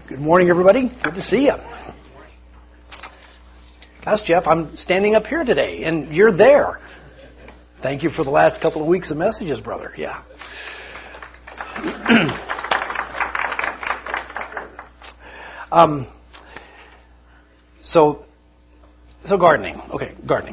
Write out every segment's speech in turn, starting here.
Good morning, everybody. Good to see you. That's Jeff. I'm standing up here today, and you're there. Thank you for the last couple of weeks of messages, brother. Yeah. So gardening. Okay, gardening.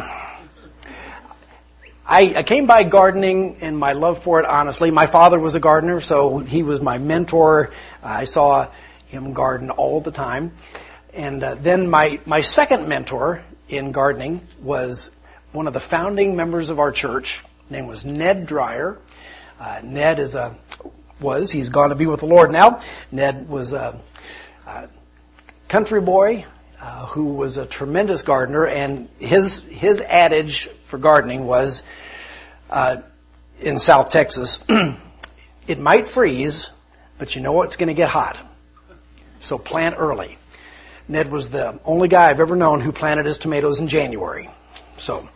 I came by gardening and my love for it, honestly. My father was a gardener, so he was my mentor. I saw him garden all the time. And then my second mentor in gardening was one of the founding members of our church. His name was Ned Dreyer. Ned he's gone to be with the Lord now. Ned was a country boy who was a tremendous gardener, and his adage for gardening was in South Texas, it might freeze, but you know it's going to get hot. So plant early. Ned was the only guy I've ever known who planted his tomatoes in January. So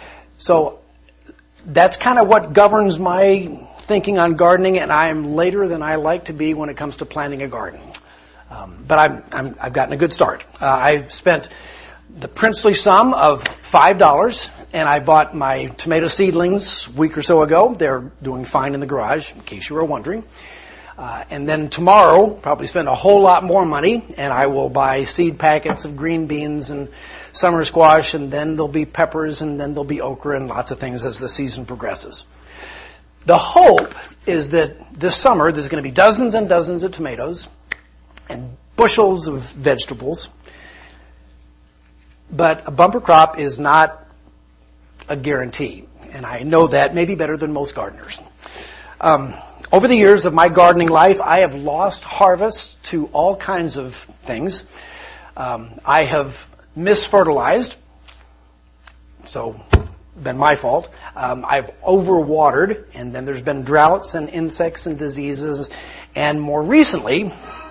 that's kind of what governs my thinking on gardening, and I am later than I like to be when it comes to planting a garden. But I've gotten a good start. I've spent the princely sum of $5, and I bought my tomato seedlings a week or so ago. They're doing fine in the garage, in case you were wondering. And then tomorrow, probably spend a whole lot more money, and I will buy seed packets of green beans and summer squash, and then there'll be peppers, and then there'll be okra and lots of things as the season progresses. The hope is that this summer there's going to be dozens and dozens of tomatoes and bushels of vegetables. But a bumper crop is not a guarantee, and I know that maybe better than most gardeners. Over the years of my gardening life, I have lost harvests to all kinds of things. I have misfertilized, so been my fault. I've overwatered, and then there's been droughts and insects and diseases, and more recently,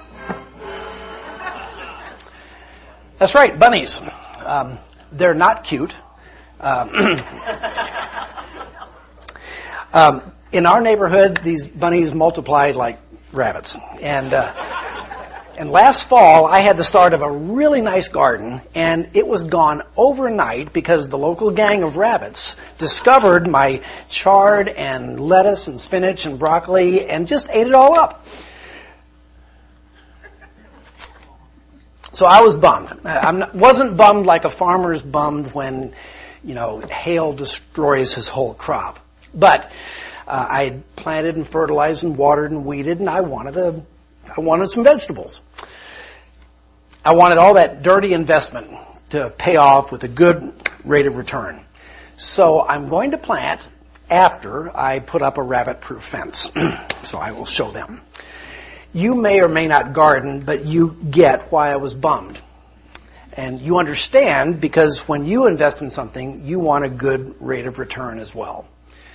that's right, bunnies. They're not cute. In our neighborhood, these bunnies multiplied like rabbits. And last fall, I had the start of a really nice garden, and it was gone overnight because the local gang of rabbits discovered my chard and lettuce and spinach and broccoli and just ate it all up. So I was bummed. Wasn't bummed like a farmer's bummed when, hail destroys his whole crop. But I planted and fertilized and watered and weeded, and I wanted some vegetables. I wanted all that dirty investment to pay off with a good rate of return. So I'm going to plant after I put up a rabbit-proof fence. So I will show them. You may or may not garden, but you get why I was bummed. And you understand because when you invest in something, you want a good rate of return as well.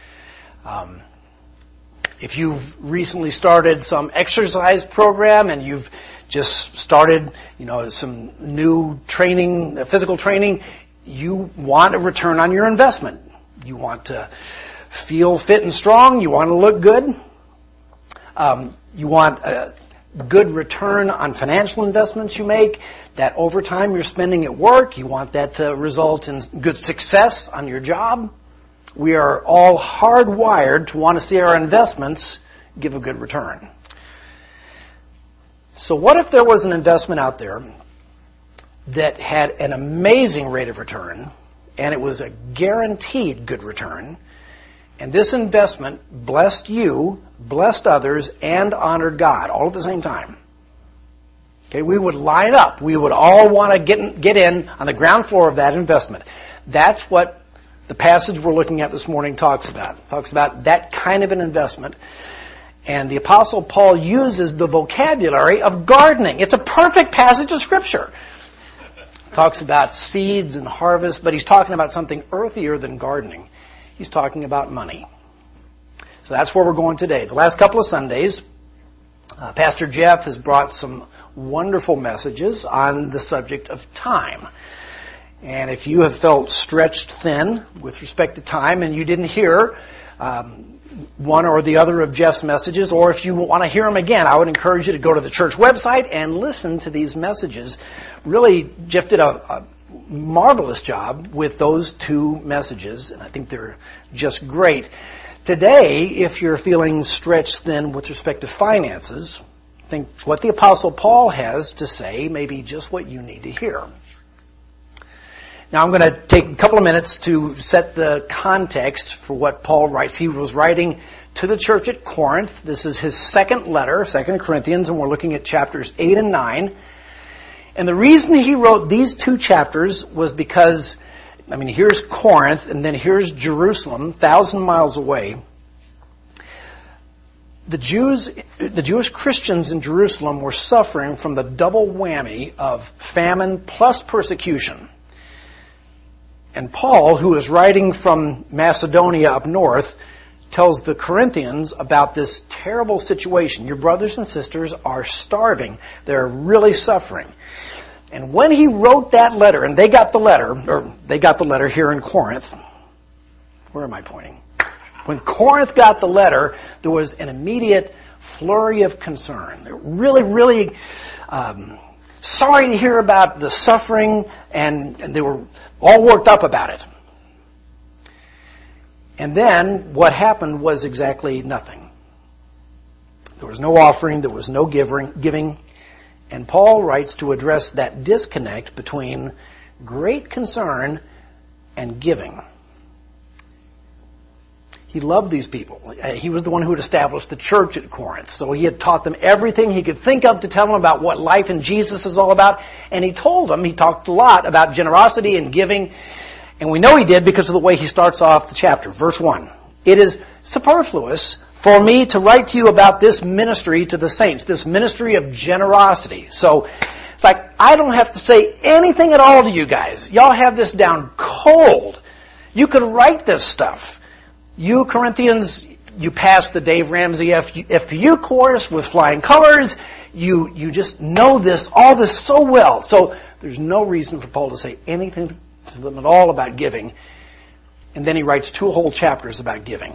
If you've recently started some exercise program and you've just started, some new training, physical training, you want a return on your investment. You want to feel fit and strong. You want to look good. You want a good return on financial investments you make. That over time you're spending at work. You want that to result in good success on your job. We are all hardwired to want to see our investments give a good return. So what if there was an investment out there that had an amazing rate of return, and it was a guaranteed good return, and this investment blessed you, blessed others, and honored God all at the same time? Okay, we would line up. We would all want to get in on the ground floor of that investment. That's what the passage we're looking at this morning talks about. It talks about that kind of an investment. And the Apostle Paul uses the vocabulary of gardening. It's a perfect passage of Scripture. It talks about seeds and harvest, but he's talking about something earthier than gardening. He's talking about money. So that's where we're going today. The last couple of Sundays, Pastor Jeff has brought some wonderful messages on the subject of time. And if you have felt stretched thin with respect to time and you didn't hear one or the other of Jeff's messages, or if you want to hear them again, I would encourage you to go to the church website and listen to these messages. Really, Jeff did a marvelous job with those two messages, and I think they're just great. Today, if you're feeling stretched thin with respect to finances, I think what the Apostle Paul has to say may be just what you need to hear. Now, I'm going to take a couple of minutes to set the context for what Paul writes. He was writing to the church at Corinth. This is his second letter, 2 Corinthians, and we're looking at chapters 8 and 9. And the reason he wrote these two chapters was because, here's Corinth, and then here's Jerusalem, 1,000 miles away. The Jewish Christians in Jerusalem were suffering from the double whammy of famine plus persecution. And Paul, who is writing from Macedonia up north, tells the Corinthians about this terrible situation. Your brothers and sisters are starving. They're really suffering. And when he wrote that letter, and they got the letter here in Corinth. Where am I pointing? When Corinth got the letter, there was an immediate flurry of concern. They're really sorry to hear about the suffering, and they were all worked up about it. And then what happened was exactly nothing. There was no offering, there was no giving. And Paul writes to address that disconnect between great concern and giving. He loved these people. He was the one who had established the church at Corinth. So he had taught them everything he could think of to tell them about what life in Jesus is all about. And he talked a lot about generosity and giving. And we know he did because of the way he starts off the chapter. Verse 1. It is superfluous for me to write to you about this ministry to the saints, this ministry of generosity. So it's like, I don't have to say anything at all to you guys. Y'all have this down cold. You could write this stuff. You Corinthians, you passed the Dave Ramsey FPU course with flying colors. You just know all this so well. So there's no reason for Paul to say anything to them at all about giving. And then he writes 2 whole chapters about giving.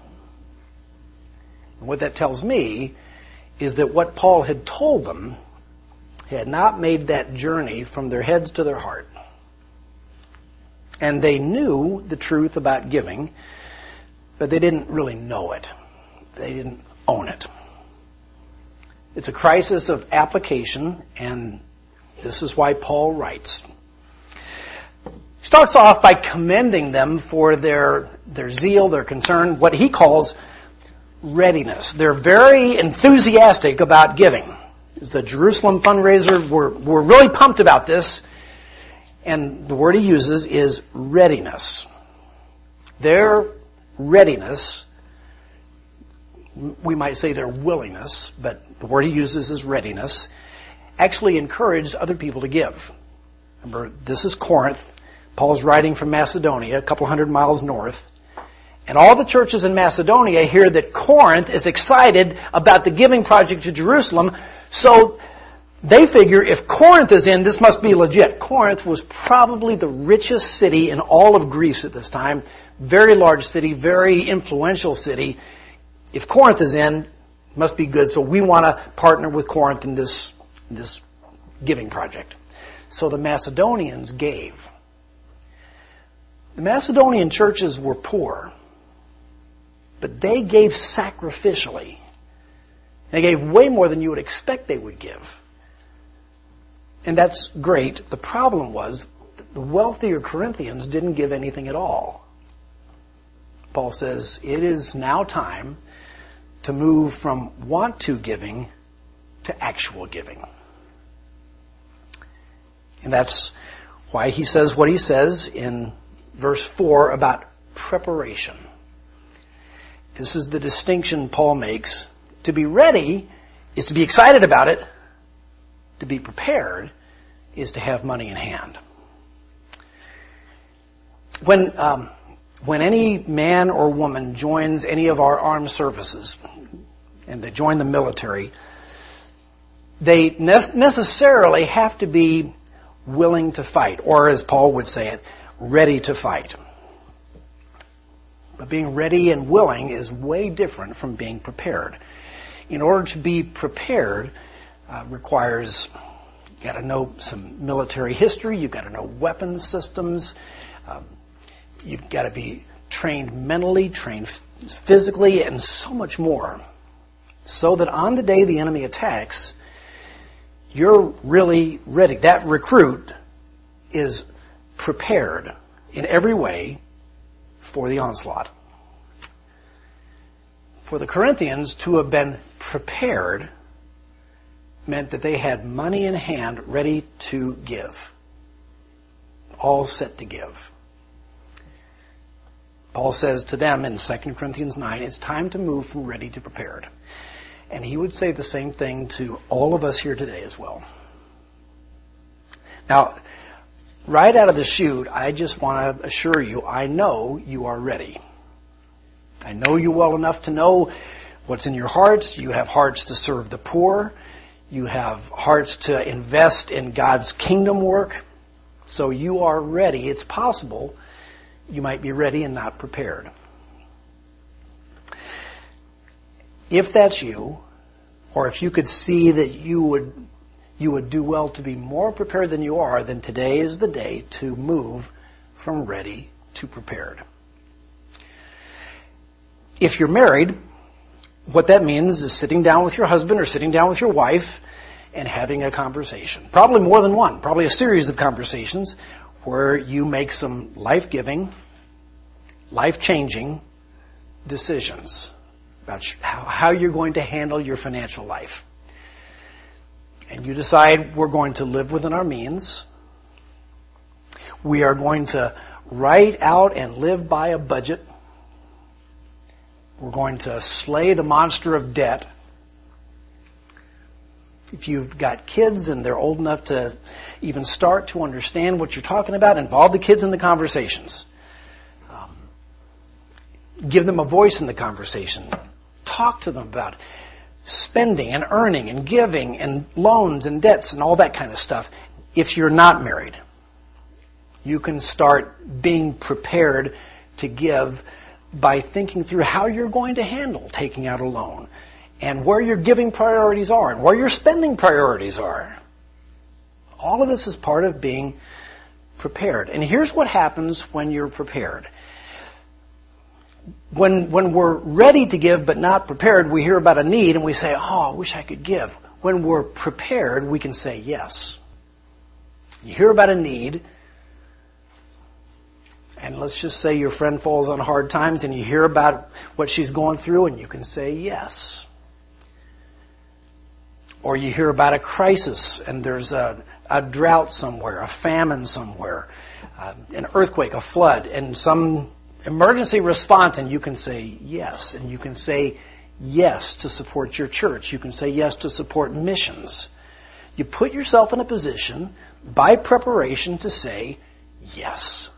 And what that tells me is that what Paul had told them had not made that journey from their heads to their heart. And they knew the truth about giving, but they didn't really know it. They didn't own it. It's a crisis of application, and this is why Paul writes. He starts off by commending them for their zeal, their concern, what he calls readiness. They're very enthusiastic about giving. It's the Jerusalem fundraiser. We're really pumped about this. And the word he uses is readiness. Their readiness, we might say their willingness, but the word he uses is readiness, actually encouraged other people to give. Remember, this is Corinth. Paul's writing from Macedonia, a couple hundred miles north. And all the churches in Macedonia hear that Corinth is excited about the giving project to Jerusalem, so they figure if Corinth is in, this must be legit. Corinth was probably the richest city in all of Greece at this time. Very large city, very influential city. If Corinth is in, it must be good. So we want to partner with Corinth in this giving project. So the Macedonians gave. The Macedonian churches were poor, but they gave sacrificially. They gave way more than you would expect they would give. And that's great. The problem was the wealthier Corinthians didn't give anything at all. Paul says it is now time to move from want to giving to actual giving. And that's why he says what he says in verse 4 about preparation. This is the distinction Paul makes. To be ready is to be excited about it. To be prepared is to have money in hand. When any man or woman joins any of our armed services, and they join the military, they necessarily have to be willing to fight, or as Paul would say it, ready to fight. But being ready and willing is way different from being prepared. In order to be prepared requires, you got to know some military history, you've got to know weapons systems, you've got to be trained mentally, trained physically, and so much more. So that on the day the enemy attacks, you're really ready. That recruit is prepared in every way for the onslaught. For the Corinthians to have been prepared meant that they had money in hand ready to give. All set to give. Paul says to them in 2 Corinthians 9, it's time to move from ready to prepared. And he would say the same thing to all of us here today as well. Now, right out of the chute, I just want to assure you, I know you are ready. I know you well enough to know what's in your hearts. You have hearts to serve the poor. You have hearts to invest in God's kingdom work. So you are ready. It's possible you might be ready and not prepared. If that's you, or if you could see that you would do well to be more prepared than you are, then today is the day to move from ready to prepared. If you're married, what that means is sitting down with your husband or sitting down with your wife and having a conversation. Probably more than one, probably a series of conversations where you make some life-giving, life-changing decisions about how you're going to handle your financial life. And you decide we're going to live within our means. We are going to write out and live by a budget. We're going to slay the monster of debt. If you've got kids and they're old enough to even start to understand what you're talking about, involve the kids in the conversations. Give them a voice in the conversation. Talk to them about spending and earning and giving and loans and debts and all that kind of stuff. If you're not married, you can start being prepared to give by thinking through how you're going to handle taking out a loan and where your giving priorities are and where your spending priorities are. All of this is part of being prepared. And here's what happens when you're prepared. When we're ready to give but not prepared, we hear about a need and we say, oh, I wish I could give. When we're prepared, we can say yes. You hear about a need, and let's just say your friend falls on hard times and you hear about what she's going through and you can say yes. Or you hear about a crisis and there's a drought somewhere, a famine somewhere, an earthquake, a flood, and some emergency response, and you can say yes. And you can say yes to support your church. You can say yes to support missions. You put yourself in a position by preparation to say yes.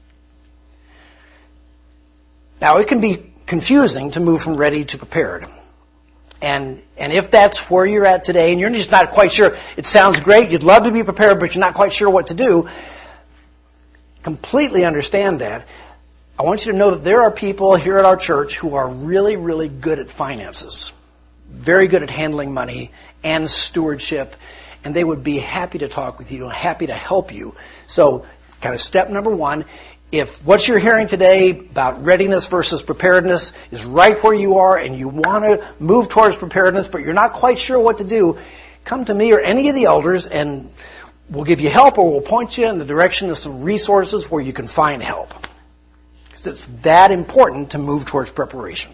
Now, it can be confusing to move from ready to prepared. And if that's where you're at today and you're just not quite sure, it sounds great, you'd love to be prepared, but you're not quite sure what to do, completely understand that. I want you to know that there are people here at our church who are really, really good at finances, very good at handling money and stewardship, and they would be happy to talk with you and happy to help you. So, kind of step number one, if what you're hearing today about readiness versus preparedness is right where you are and you want to move towards preparedness but you're not quite sure what to do, come to me or any of the elders and we'll give you help or we'll point you in the direction of some resources where you can find help. Because it's that important to move towards preparation.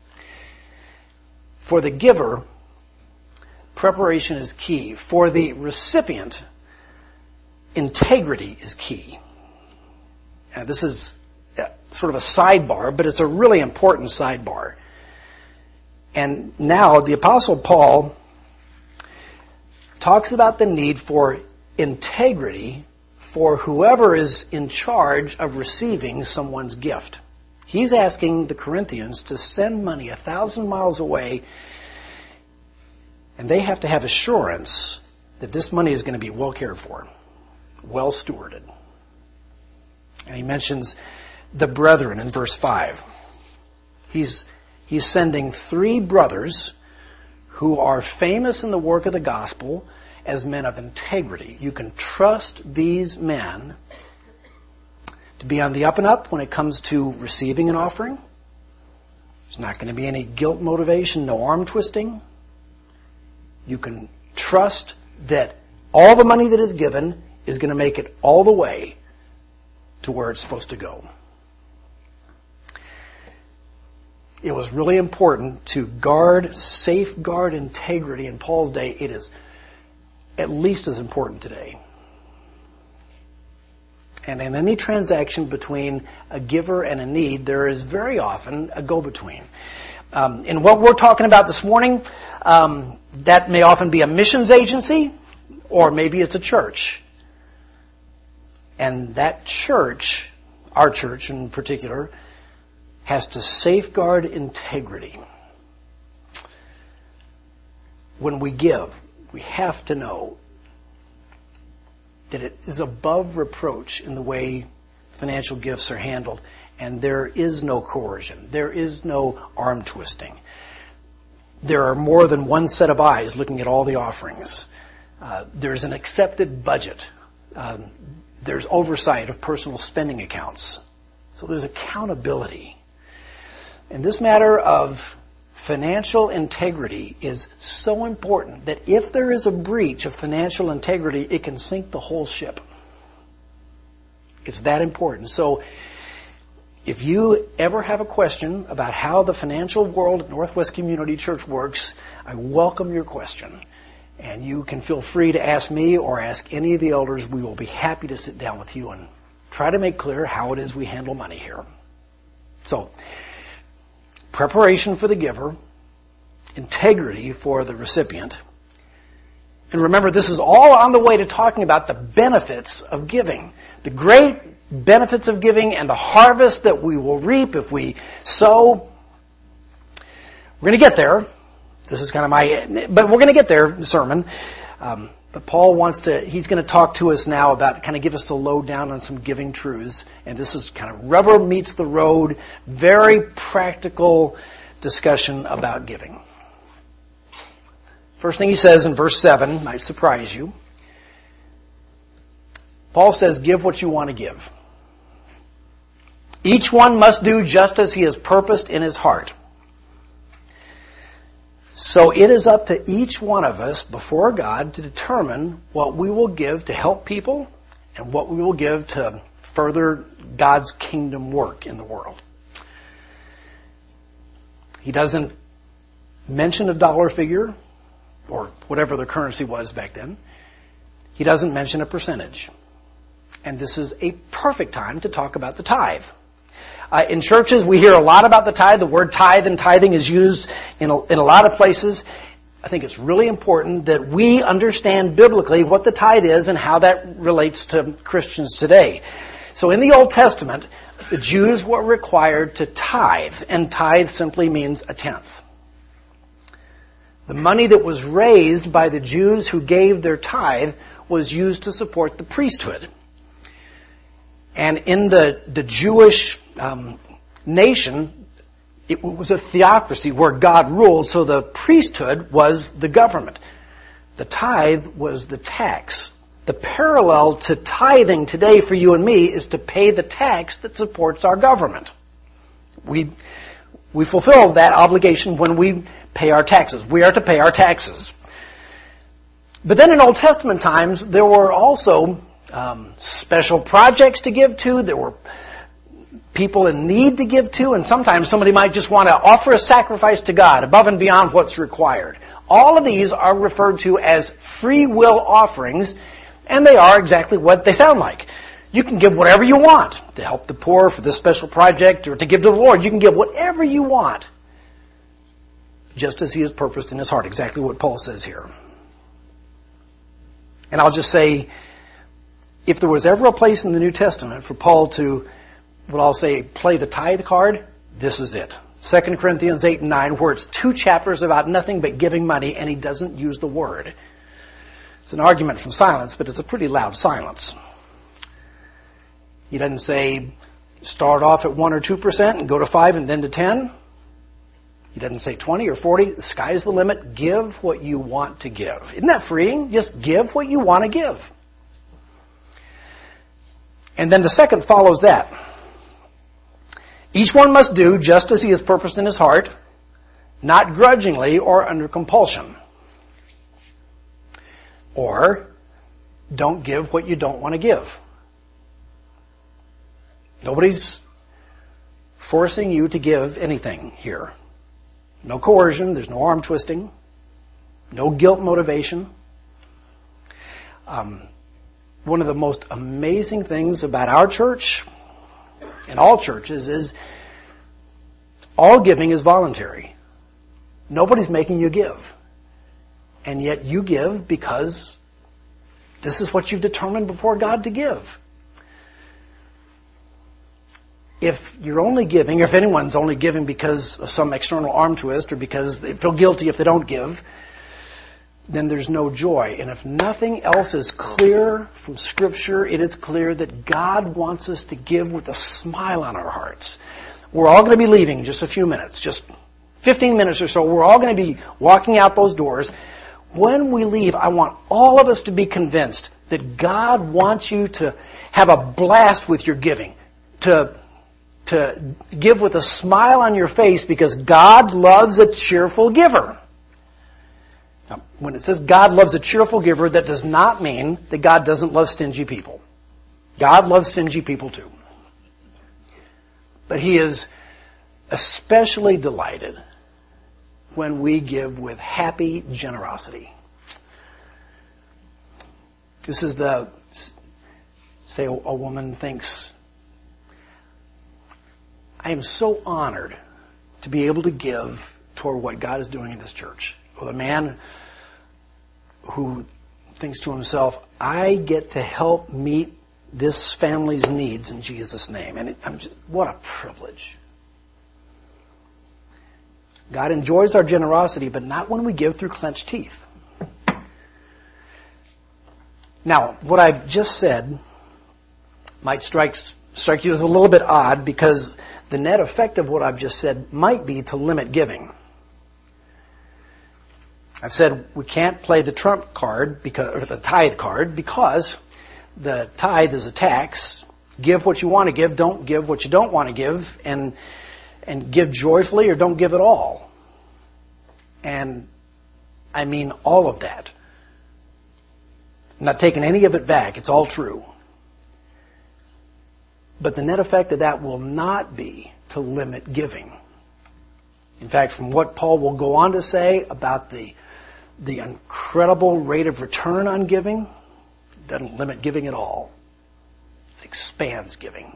For the giver, preparation is key. For the recipient, integrity is key. And this is sort of a sidebar, but it's a really important sidebar. And now the Apostle Paul talks about the need for integrity for whoever is in charge of receiving someone's gift. He's asking the Corinthians to send money 1,000 miles away, and they have to have assurance that this money is going to be well cared for, well stewarded. And he mentions the brethren in verse 5. He's sending 3 brothers who are famous in the work of the gospel as men of integrity. You can trust these men to be on the up and up when it comes to receiving an offering. There's not going to be any guilt motivation, no arm twisting. You can trust that all the money that is given is going to make it all the way to where it's supposed to go. It was really important to safeguard integrity in Paul's day. It is at least as important today. And in any transaction between a giver and a need, there is very often a go-between. In what we're talking about this morning, that may often be a missions agency, or maybe it's a church. And that church, our church in particular, has to safeguard integrity. When we give, we have to know that it is above reproach in the way financial gifts are handled, and there is no coercion. There is no arm twisting. There are more than one set of eyes looking at all the offerings. There's an accepted budget. There's oversight of personal spending accounts. So there's accountability. And this matter of financial integrity is so important that if there is a breach of financial integrity, it can sink the whole ship. It's that important. So if you ever have a question about how the financial world at Northwest Community Church works, I welcome your question. And you can feel free to ask me or ask any of the elders. We will be happy to sit down with you and try to make clear how it is we handle money here. So, preparation for the giver, integrity for the recipient. And remember, this is all on the way to talking about the benefits of giving. The great benefits of giving and the harvest that we will reap if we sow. We're going to get there. This is kind of but we're going to get there, the sermon. But Paul he's going to talk to us now about, kind of give us the lowdown on some giving truths. And this is kind of rubber meets the road, very practical discussion about giving. First thing he says in verse 7 might surprise you. Paul says, give what you want to give. Each one must do just as he has purposed in his heart. So it is up to each one of us before God to determine what we will give to help people and what we will give to further God's kingdom work in the world. He doesn't mention a dollar figure or whatever the currency was back then. He doesn't mention a percentage. And this is a perfect time to talk about the tithe. In churches, we hear a lot about the tithe. The word tithe and tithing is used in a lot of places. I think it's really important that we understand biblically what the tithe is and how that relates to Christians today. So in the Old Testament, the Jews were required to tithe, and tithe simply means a tenth. The money that was raised by the Jews who gave their tithe was used to support the priesthood. And in the Jewish nation, it was a theocracy where God ruled, so the priesthood was the government. The tithe was the tax. The parallel to tithing today for you and me is to pay the tax that supports our government. We fulfill that obligation when we pay our taxes. We are to pay our taxes. But then in Old Testament times, there were also special projects to give to. There were people in need to give to, and sometimes somebody might just want to offer a sacrifice to God above and beyond what's required. All of these are referred to as free will offerings, and they are exactly what they sound like. You can give whatever you want to help the poor for this special project or to give to the Lord. You can give whatever you want, just as He has purposed in His heart, exactly what Paul says here. And I'll just say, if there was ever a place in the New Testament for Paul to, what I'll say, play the tithe card, this is it. 2 Corinthians 8 and 9, where it's 2 chapters about nothing but giving money, and he doesn't use the word. It's an argument from silence, but it's a pretty loud silence. He doesn't say, start off at 1 or 2% and go to 5 and then to 10. He doesn't say 20 or 40. The sky's the limit. Give what you want to give. Isn't that freeing? Just give what you want to give. And then the second follows that. Each one must do just as he has purposed in his heart, not grudgingly or under compulsion. Or, don't give what you don't want to give. Nobody's forcing you to give anything here. No coercion, there's no arm twisting, no guilt motivation. One of the most amazing things about our church and all churches is all giving is voluntary. Nobody's making you give. And yet you give because this is what you've determined before God to give. If you're only giving, or if anyone's only giving because of some external arm twist or because they feel guilty if they don't give, then there's no joy. And if nothing else is clear from Scripture, it is clear that God wants us to give with a smile on our hearts. We're all going to be leaving in just a few minutes, just 15 minutes or so. We're all going to be walking out those doors. When we leave, I want all of us to be convinced that God wants you to have a blast with your giving, to give with a smile on your face because God loves a cheerful giver. Now, when it says God loves a cheerful giver, that does not mean that God doesn't love stingy people. God loves stingy people too. But He is especially delighted when we give with happy generosity. This is say a woman thinks, I am so honored to be able to give toward what God is doing in this church. Or the man who thinks to himself, I get to help meet this family's needs in Jesus' name. And what a privilege. God enjoys our generosity, but not when we give through clenched teeth. Now, what I've just said might strike you as a little bit odd because the net effect of what I've just said might be to limit giving. I've said we can't play the trump card or the tithe card because the tithe is a tax. Give what you want to give, don't give what you don't want to give, and give joyfully or don't give at all. And I mean all of that. I'm not taking any of it back. It's all true. But the net effect of that will not be to limit giving. In fact, from what Paul will go on to say about the incredible rate of return on giving, it doesn't limit giving at all. It expands giving.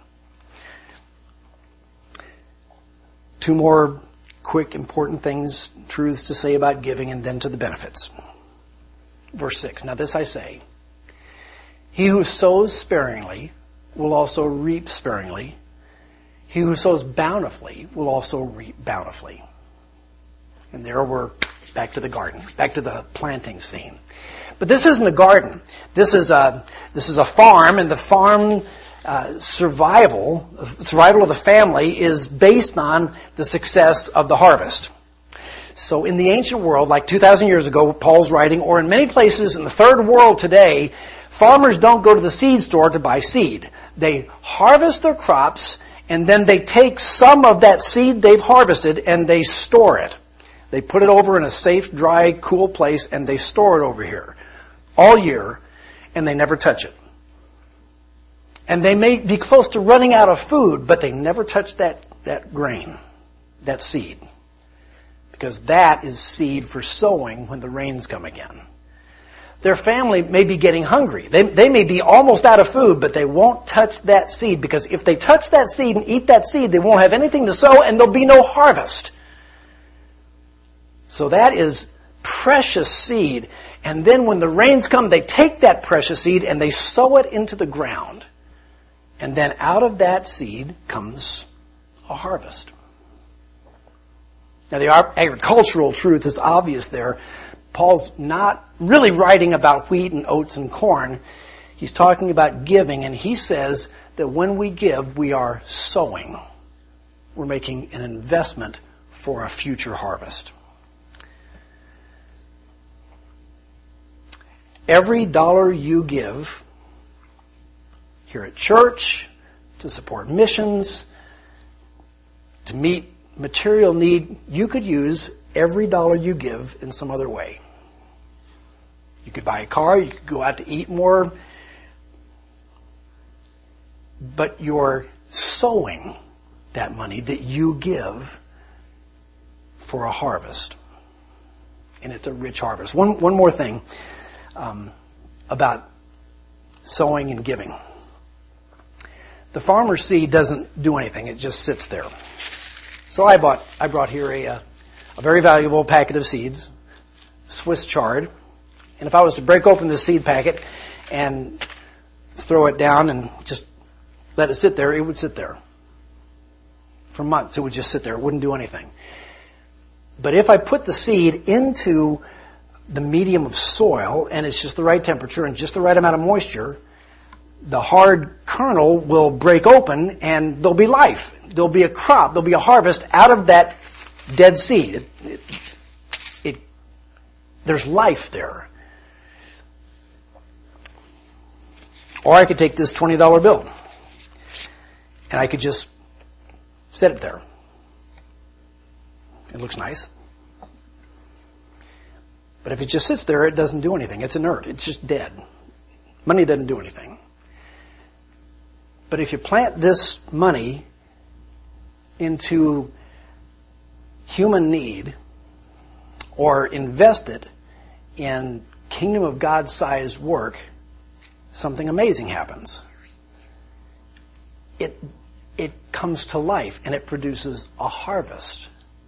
Two more quick, important truths to say about giving, and then to the benefits. Verse 6, now this I say, he who sows sparingly will also reap sparingly. He who sows bountifully will also reap bountifully. And there we're back to the garden, back to the planting scene. But this isn't a garden. This is a farm, and the farm survival of the family is based on the success of the harvest. So in the ancient world, like 2,000 years ago, Paul's writing, or in many places in the third world today, farmers don't go to the seed store to buy seed. They harvest their crops, and then they take some of that seed they've harvested and they store it. They put it over in a safe, dry, cool place, and they store it over here all year, and they never touch it. And they may be close to running out of food, but they never touch that grain, that seed. Because that is seed for sowing when the rains come again. Their family may be getting hungry. They may be almost out of food, but they won't touch that seed, because if they touch that seed and eat that seed, they won't have anything to sow and there'll be no harvest. So that is precious seed. And then when the rains come, they take that precious seed and they sow it into the ground. And then out of that seed comes a harvest. Now the agricultural truth is obvious there. Paul's not really writing about wheat and oats and corn. He's talking about giving, and he says that when we give, we are sowing. We're making an investment for a future harvest. Every dollar you give here at church, to support missions, to meet material need, you could use every dollar you give in some other way. You could buy a car, you could go out to eat more, but you're sowing that money that you give for a harvest. And it's a rich harvest. One more thing about sowing and giving. The farmer's seed doesn't do anything. It just sits there. So I brought here a very valuable packet of seeds, Swiss chard. And if I was to break open the seed packet and throw it down and just let it sit there, it would sit there. For months, it would just sit there. It wouldn't do anything. But if I put the seed into the medium of soil, and it's just the right temperature and just the right amount of moisture, the hard kernel will break open and there'll be life. There'll be a crop. There'll be a harvest out of that dead seed. There's life there. Or I could take this $20 bill and I could just set it there. It looks nice. But if it just sits there, it doesn't do anything. It's inert. It's just dead. Money doesn't do anything. But if you plant this money into human need or invest it in kingdom of God-sized work, something amazing happens. It comes to life and it produces a harvest.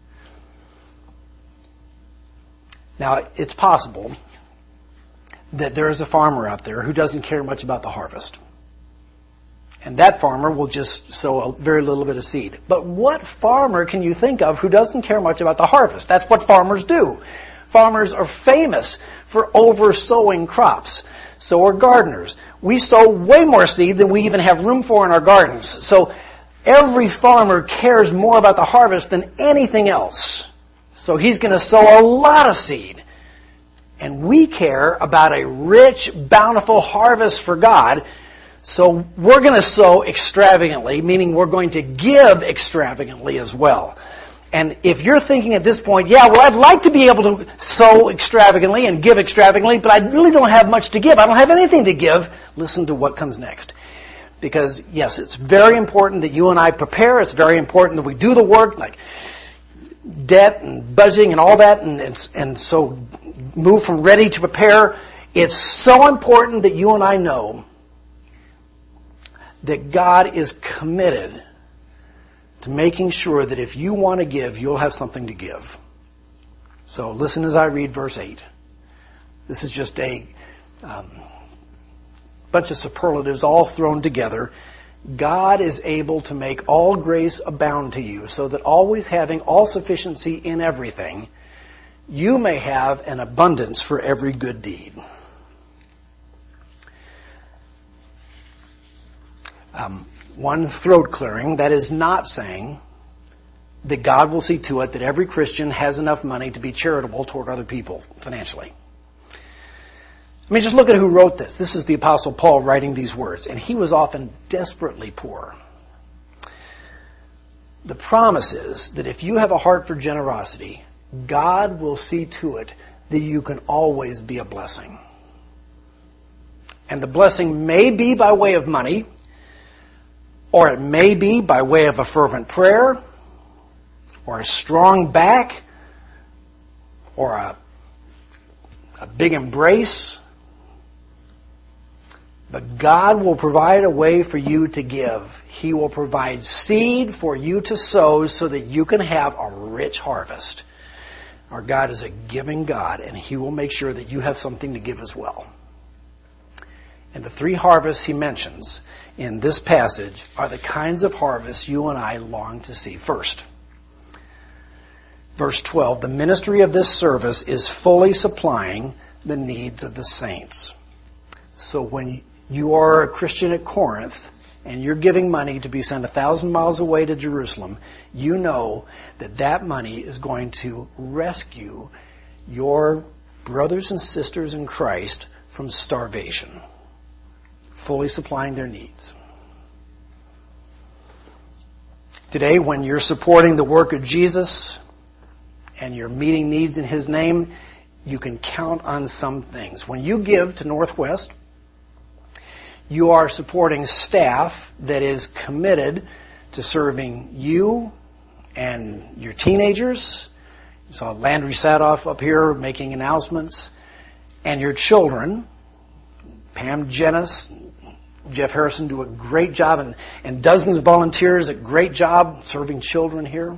Now, it's possible that there is a farmer out there who doesn't care much about the harvest. And that farmer will just sow a very little bit of seed. But what farmer can you think of who doesn't care much about the harvest? That's what farmers do. Farmers are famous for over-sowing crops. So are gardeners. We sow way more seed than we even have room for in our gardens. So every farmer cares more about the harvest than anything else. So he's going to sow a lot of seed. And we care about a rich, bountiful harvest for God. So we're going to sow extravagantly, meaning we're going to give extravagantly as well. And if you're thinking at this point, yeah, well, I'd like to be able to sow extravagantly and give extravagantly, but I really don't have much to give. I don't have anything to give. Listen to what comes next. Because, yes, it's very important that you and I prepare. It's very important that we do the work, like debt and budgeting and all that, and so move from ready to prepare. It's so important that you and I know that God is committed to making sure that if you want to give, you'll have something to give. So listen as I read verse 8. This is just a bunch of superlatives all thrown together. God is able to make all grace abound to you, so that always having all sufficiency in everything, you may have an abundance for every good deed. One throat clearing, that is not saying that God will see to it that every Christian has enough money to be charitable toward other people financially. I mean, just look at who wrote this. This is the Apostle Paul writing these words, and he was often desperately poor. The promise is that if you have a heart for generosity, God will see to it that you can always be a blessing. And the blessing may be by way of money, or it may be by way of a fervent prayer, or a strong back, or a big embrace. But God will provide a way for you to give. He will provide seed for you to sow so that you can have a rich harvest. Our God is a giving God, and He will make sure that you have something to give as well. And the three harvests He mentions in this passage are the kinds of harvests you and I long to see. First, verse 12, the ministry of this service is fully supplying the needs of the saints. So when you are a Christian at Corinth, and you're giving money to be sent 1,000 miles away to Jerusalem, you know that that money is going to rescue your brothers and sisters in Christ from starvation, fully supplying their needs. Today, when you're supporting the work of Jesus and you're meeting needs in His name, you can count on some things. When you give to Northwest, you are supporting staff that is committed to serving you and your teenagers. You saw Landry Sadoff up here making announcements. And your children. Pam Jennis, Jeff Harrison do a great job, and dozens of volunteers, a great job serving children here.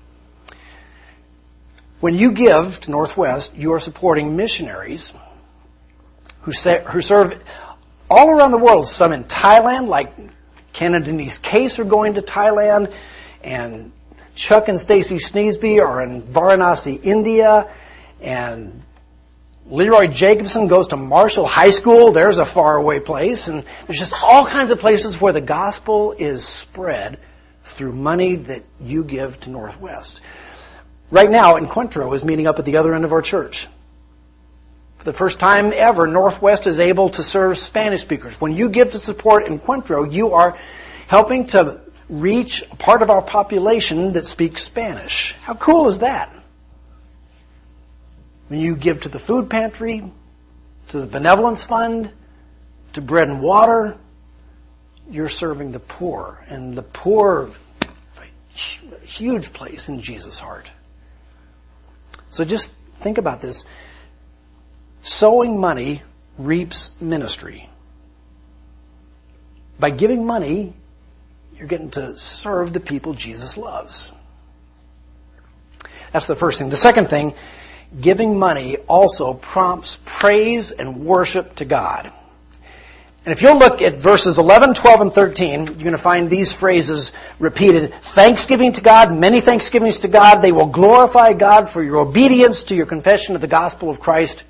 When you give to Northwest, you are supporting missionaries who serve all around the world, some in Thailand, like Ken and Denise Case are going to Thailand, and Chuck and Stacy Sneesby are in Varanasi, India, and Leroy Jacobson goes to Marshall High School. There's a faraway place, and there's just all kinds of places where the gospel is spread through money that you give to Northwest. Right now, Encuentro is meeting up at the other end of our church. For the first time ever, Northwest is able to serve Spanish speakers. When you give to support Encuentro, you are helping to reach a part of our population that speaks Spanish. How cool is that? When you give to the food pantry, to the benevolence fund, to bread and water, you're serving the poor. And the poor, a huge place in Jesus' heart. So just think about this. Sowing money reaps ministry. By giving money, you're getting to serve the people Jesus loves. That's the first thing. The second thing, giving money also prompts praise and worship to God. And if you'll look at verses 11, 12, and 13, you're going to find these phrases repeated. Thanksgiving to God, many thanksgivings to God. They will glorify God for your obedience to your confession of the gospel of Christ.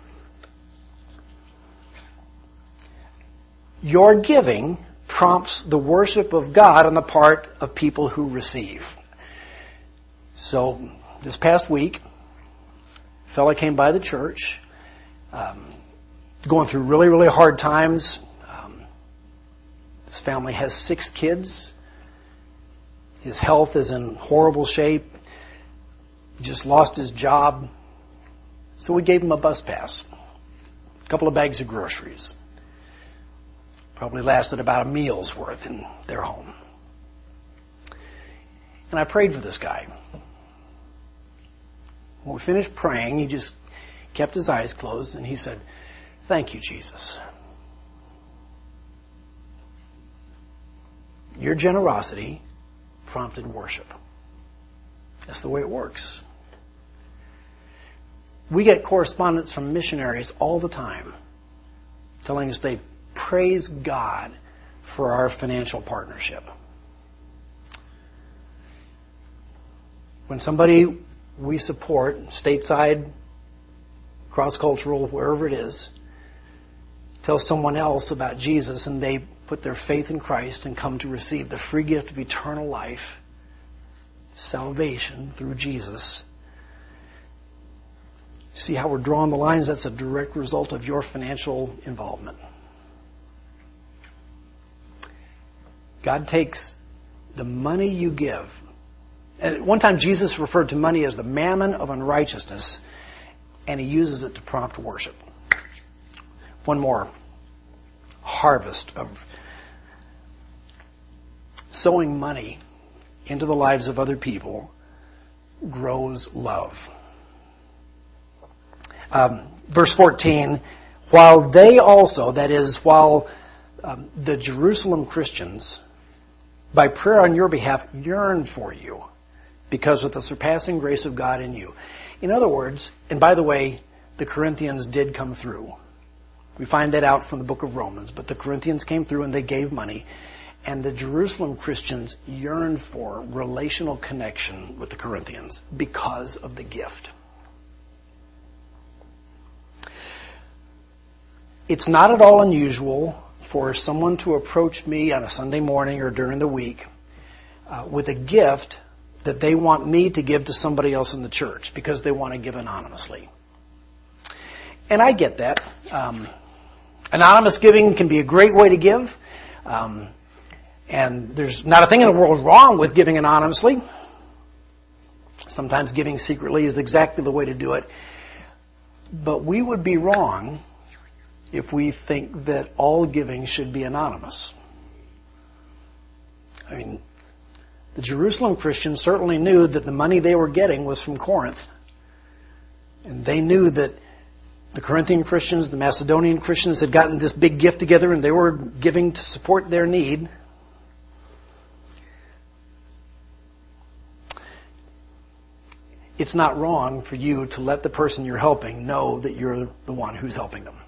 Your giving prompts the worship of God on the part of people who receive. So, this past week, a fellow came by the church, going through really, really hard times. His family has 6 kids. His health is in horrible shape. He just lost his job. So we gave him a bus pass, a couple of bags of groceries. Probably lasted about a meal's worth in their home. And I prayed for this guy. When we finished praying, he just kept his eyes closed and he said, "Thank you, Jesus. Your generosity prompted worship." That's the way it works. We get correspondence from missionaries all the time telling us they praise God for our financial partnership. When somebody we support, stateside, cross-cultural, wherever it is, tells someone else about Jesus and they put their faith in Christ and come to receive the free gift of eternal life, salvation through Jesus. See how we're drawing the lines? That's a direct result of your financial involvement. God takes the money you give. At one time, Jesus referred to money as the mammon of unrighteousness, and He uses it to prompt worship. One more harvest of sowing money into the lives of other people grows love. Verse 14, while they also, that is, while the Jerusalem Christians, by prayer on your behalf, yearn for you because of the surpassing grace of God in you. In other words, and by the way, the Corinthians did come through. We find that out from the book of Romans, but the Corinthians came through and they gave money. And the Jerusalem Christians yearned for relational connection with the Corinthians because of the gift. It's not at all unusual for someone to approach me on a Sunday morning or during the week with a gift that they want me to give to somebody else in the church because they want to give anonymously. And I get that. Anonymous giving can be a great way to give. And there's not a thing in the world wrong with giving anonymously. Sometimes giving secretly is exactly the way to do it. But we would be wrong if we think that all giving should be anonymous. I mean, the Jerusalem Christians certainly knew that the money they were getting was from Corinth. And they knew that the Corinthian Christians, the Macedonian Christians had gotten this big gift together and they were giving to support their need. It's not wrong for you to let the person you're helping know that you're the one who's helping them.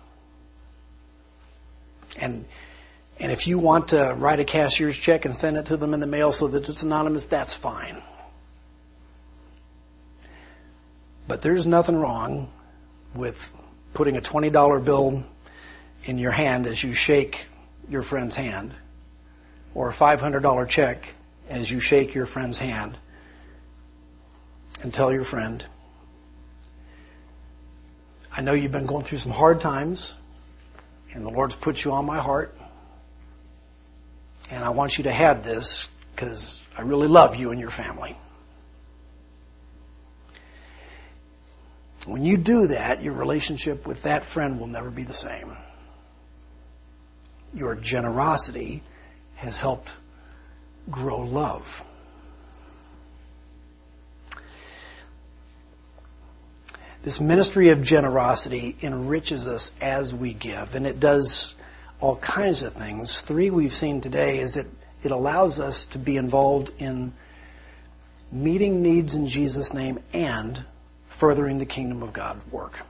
And if you want to write a cashier's check and send it to them in the mail so that it's anonymous, that's fine. But there's nothing wrong with putting a $20 bill in your hand as you shake your friend's hand, or a $500 check as you shake your friend's hand, and tell your friend, I know you've been going through some hard times, and the Lord's put you on my heart, and I want you to have this because I really love you and your family. When you do that, your relationship with that friend will never be the same. Your generosity has helped grow love. This ministry of generosity enriches us as we give, and it does all kinds of things. 3 we've seen today is it allows us to be involved in meeting needs in Jesus' name and furthering the kingdom of God work.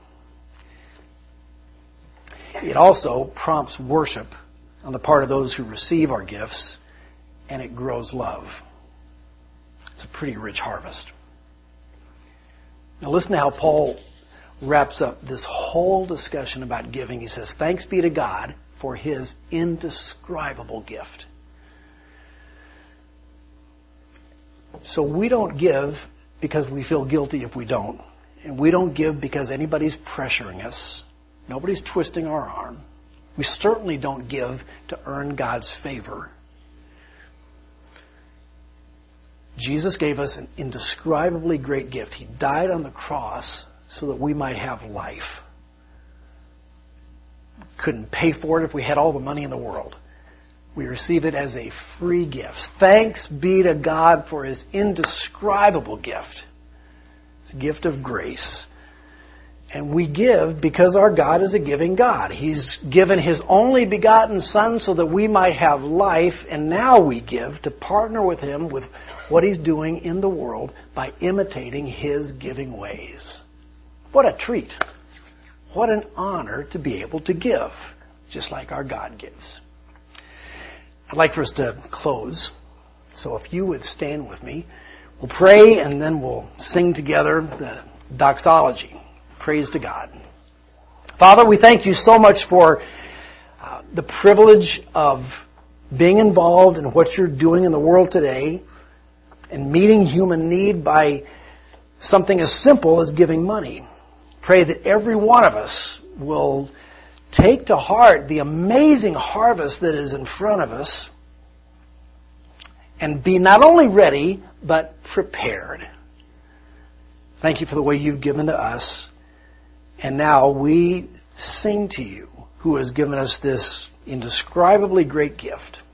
It also prompts worship on the part of those who receive our gifts, and it grows love. It's a pretty rich harvest. Now listen to how Paul wraps up this whole discussion about giving. He says, thanks be to God for his indescribable gift. So we don't give because we feel guilty if we don't. And we don't give because anybody's pressuring us. Nobody's twisting our arm. We certainly don't give to earn God's favor. Jesus gave us an indescribably great gift. He died on the cross so that we might have life. Couldn't pay for it if we had all the money in the world. We receive it as a free gift. Thanks be to God for his indescribable gift. It's a gift of grace. And we give because our God is a giving God. He's given his only begotten Son so that we might have life, and now we give to partner with him with what he's doing in the world by imitating his giving ways. What a treat. What an honor to be able to give, just like our God gives. I'd like for us to close. So if you would stand with me, we'll pray and then we'll sing together the doxology. Praise to God. Father, we thank you so much for the privilege of being involved in what you're doing in the world today and meeting human need by something as simple as giving money. Pray that every one of us will take to heart the amazing harvest that is in front of us and be not only ready, but prepared. Thank you for the way you've given to us. And now we sing to you, who has given us this indescribably great gift.